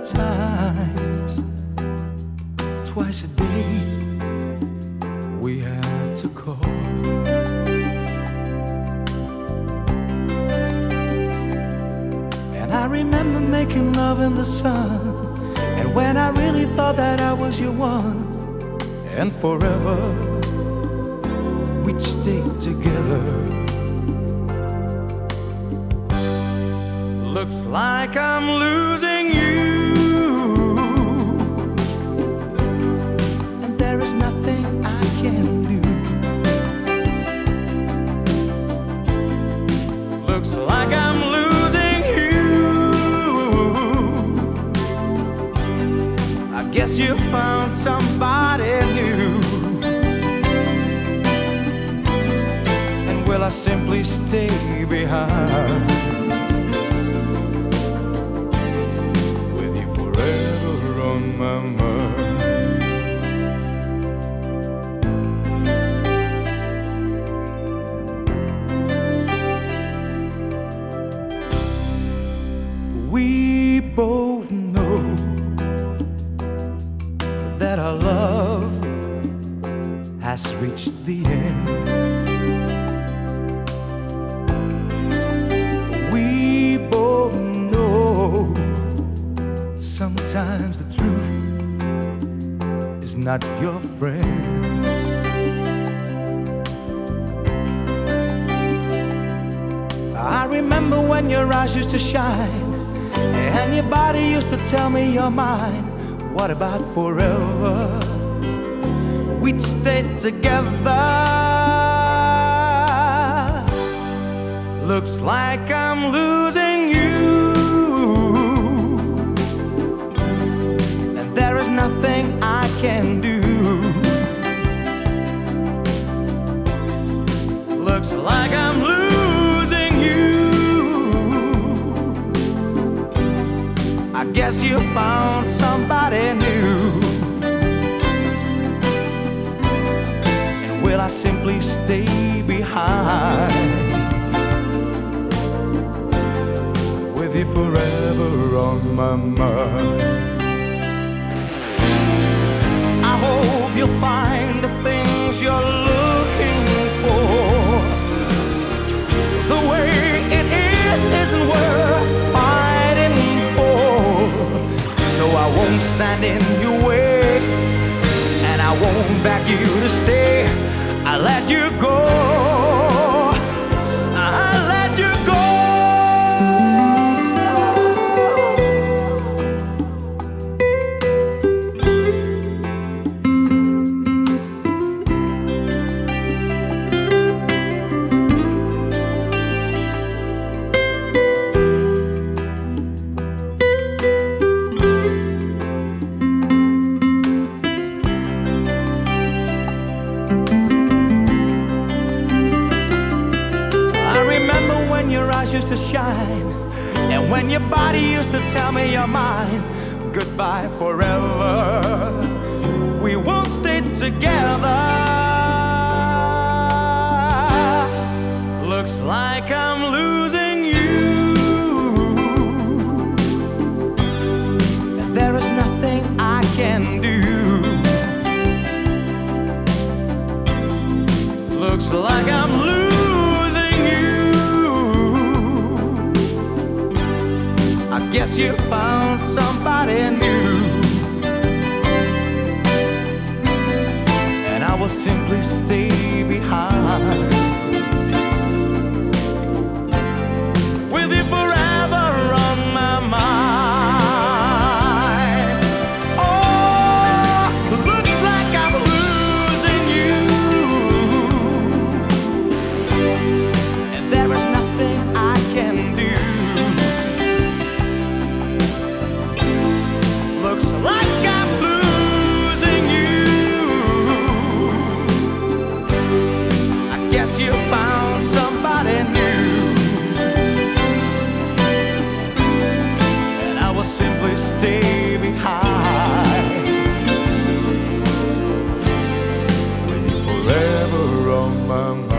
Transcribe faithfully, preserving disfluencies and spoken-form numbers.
times, twice a day, we had to call. And I remember making love in the sun, and when I really thought that I was your one, and forever we'd stay together. Looks like I'm losing you, and there is nothing I can do. Looks like I'm losing you. I guess you found somebody new. And will I simply stay behind? My mind. We both know that our love has reached the end. We both know sometimes the truth is not your friend. I remember when your eyes used to shine, and your body used to tell me you're mine. What about forever? We'd stay together. Looks like I'm losing you, and there is nothing I can do. Looks like I'm losing you. I guess you found somebody new. And will I simply stay behind with you forever on my mind? I hope you'll find the things you're looking for. The way it is isn't worth fighting for. So I won't stand in your way, and I won't beg you to stay. I let you go. I let you go. Your eyes used to shine, and when your body used to tell me you're mine. Goodbye forever, we won't stay together. Looks like I'm losing you, and there is nothing I can do. Looks like I'm losing. Guess you found somebody new, and I will simply stay behind with you forever on my mind. Oh, looks like I'm losing you, and there is nothing I can do. Looks like I'm losing you. I guess you found somebody new, and I will simply stay behind with you forever on my mind.